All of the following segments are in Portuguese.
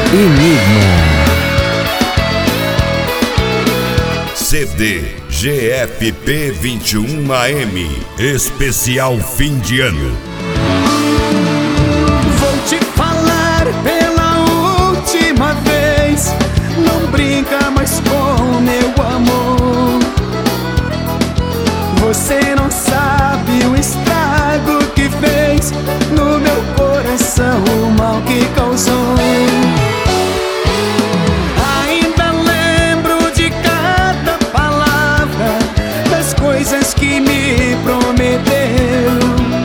Enigma. CD GFP 21 AM, especial fim de ano. Vou te falar pela última vez, não brinca mais com meu amor. Você não sabe o estrago que fez no meu coração, o mal que causou. Ainda lembro de cada palavra, das coisas que me prometeu.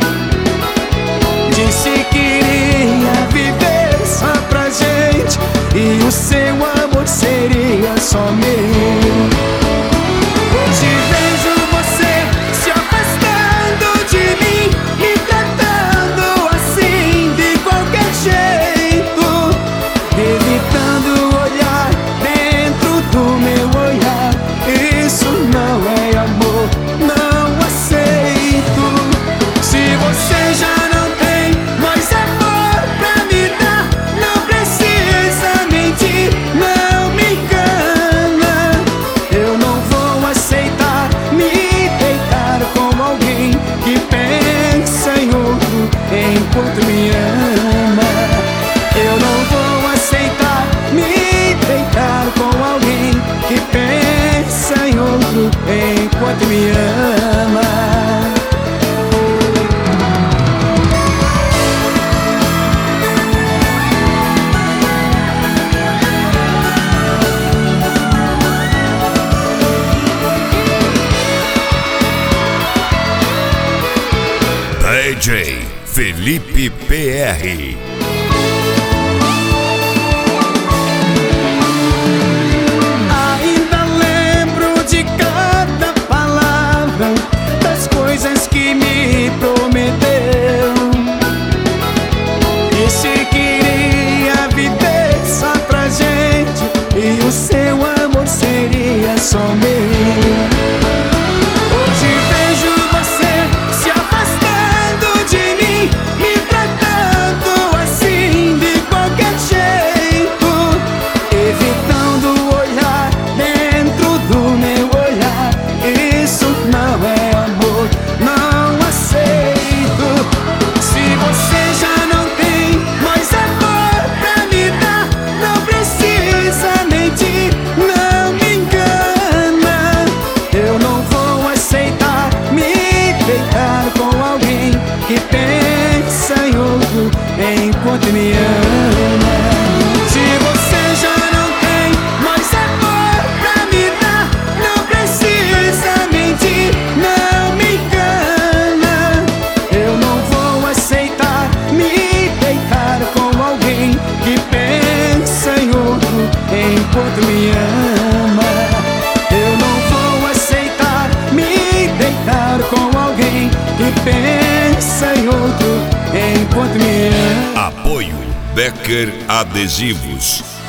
Disse que iria viver só pra gente e o seu amor seria só meu. Hoje vejo você se afastando de mim, me tratando assim de qualquer jeito, evitando olhar dentro do meu olhar. Isso não é amor, não aceito. Se você já não tem mais amor pra me dar, não precisa mentir, não me engana. Eu não vou aceitar me deitar com alguém que pensa em outro enquanto me ama. Eu não vou aceitar me deitar com alguém que pensa em outro enquanto me ama. DJ Felipe PR. Ainda lembro de cada palavra, das coisas que me prometeu. Disse que iria viver só pra gente e o seu amor seria só meu. Hoje vejo você se afastando de mim, me tratando assim de qualquer jeito, evitando olhar dentro do meu olhar. Isso não é amor, não aceito. Se você já não tem mais amor pra me dar, não precisa mentir, não me engana. Eu não vou aceitar me deitar com alguém que pensa em outro enquanto me ama. Se você já não tem mais amor pra me dar, não precisa mentir, não me engana. Eu não vou aceitar me deitar com alguém que pensa em outro enquanto me ama. Eu não vou aceitar me deitar com alguém que pensa em outro enquanto me ama. Apoio Becker Adesivos.